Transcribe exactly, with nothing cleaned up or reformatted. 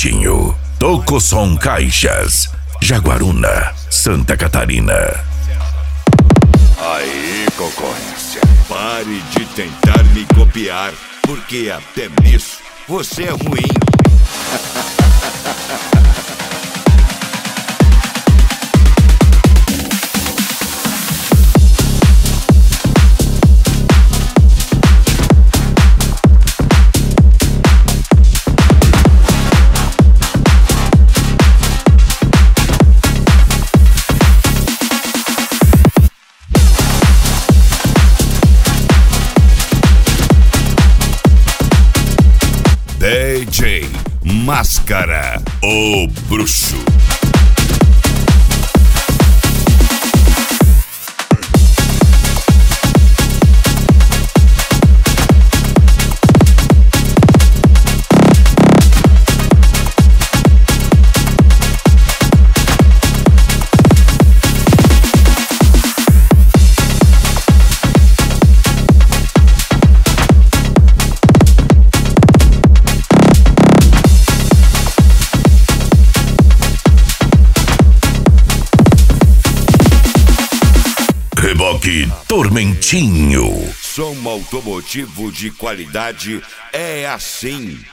Tormentinho. Tocosom Caixas, Jaguaruna, Santa Catarina. Aí, concorrência, pare de tentar me copiar, porque até nisso você é ruim. D J Máscara, o bruxo. Reboque Tormentinho. Som automotivo de qualidade é assim.